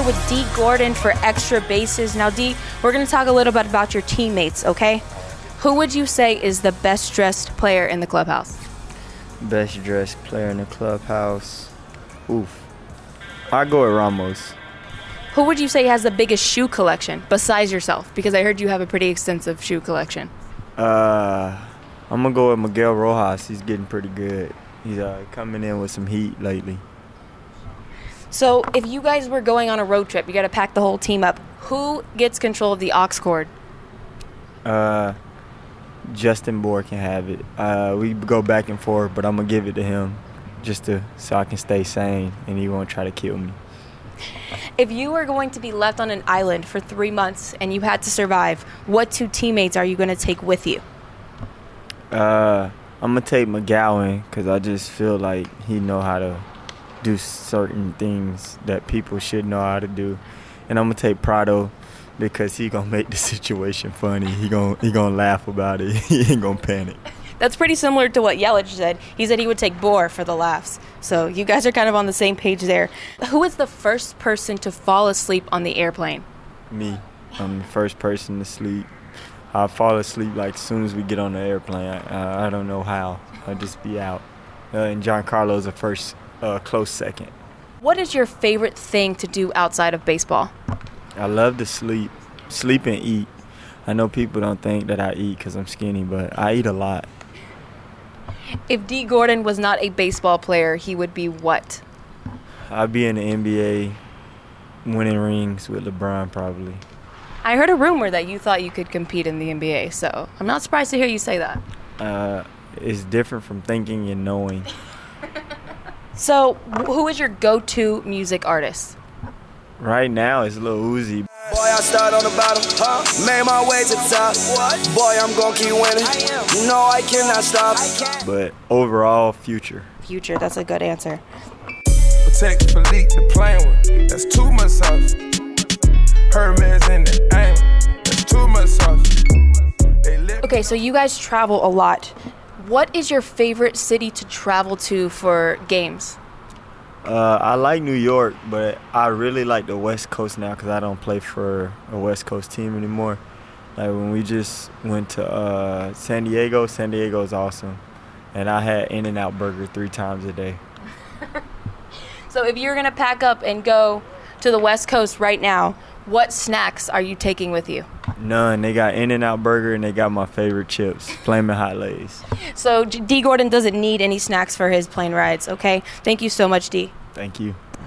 with D. Gordon for Extra Bases. Now, D, we're going to talk a little bit about your teammates, okay? Who would you say is the best-dressed player in the clubhouse? Best dressed player in the clubhouse. Oof. I go with Ramos. Who would you say has the biggest shoe collection besides yourself? Because I heard you have a pretty extensive shoe collection. I'm gonna go with Miguel Rojas. He's getting pretty good. He's coming in with some heat lately. So if you guys were going on a road trip, you got to pack the whole team up. Who gets control of the aux cord? Justin Bohr can have it. We go back and forth, but I'm gonna give it to him so I can stay sane and he won't try to kill me. If you were going to be left on an island for 3 months and you had to survive, what 2 teammates are you going to take with you? I'm gonna take McGowan because I just feel like he know how to do certain things that people should know how to do, and I'm gonna take Prado because he gonna make the situation funny. He gonna laugh about it. He ain't gonna panic. That's pretty similar to what Yelich said. He said he would take Bohr for the laughs. So you guys are kind of on the same page there. Who is the first person to fall asleep on the airplane? Me. I'm the first person to sleep. I fall asleep like as soon as we get on the airplane. I don't know how. I'll just be out. And Giancarlo's the first close second. What is your favorite thing to do outside of baseball? I love to sleep and eat. I know people don't think that I eat because I'm skinny, but I eat a lot. If D. Gordon was not a baseball player, he would be what? I'd be in the NBA winning rings with LeBron probably. I heard a rumor that you thought you could compete in the NBA, so I'm not surprised to hear you say that. It's different from thinking and knowing. So who is your go-to music artist? Right now, it's Lil Uzi. Boy, I start on the bottom, made my way to the top. Boy, I'm gonna keep winning. No, I cannot stop. But overall, Future. Future, that's a good answer. Protect Philippe the playing with. That's too much sauce. Hermes in the aim. That's too much sauce. Okay, so you guys travel a lot. What is your favorite city to travel to for games? I like New York, but I really like the West Coast now because I don't play for a West Coast team anymore. Like when we just went to San Diego is awesome. And I had In-N-Out Burger 3 times a day. So if you're going to pack up and go to the West Coast right now, what snacks are you taking with you? None. They got In-N-Out Burger and they got my favorite chips, Flamin' Hot Lays. So D. Gordon doesn't need any snacks for his plane rides, okay? Thank you so much, D. Thank you.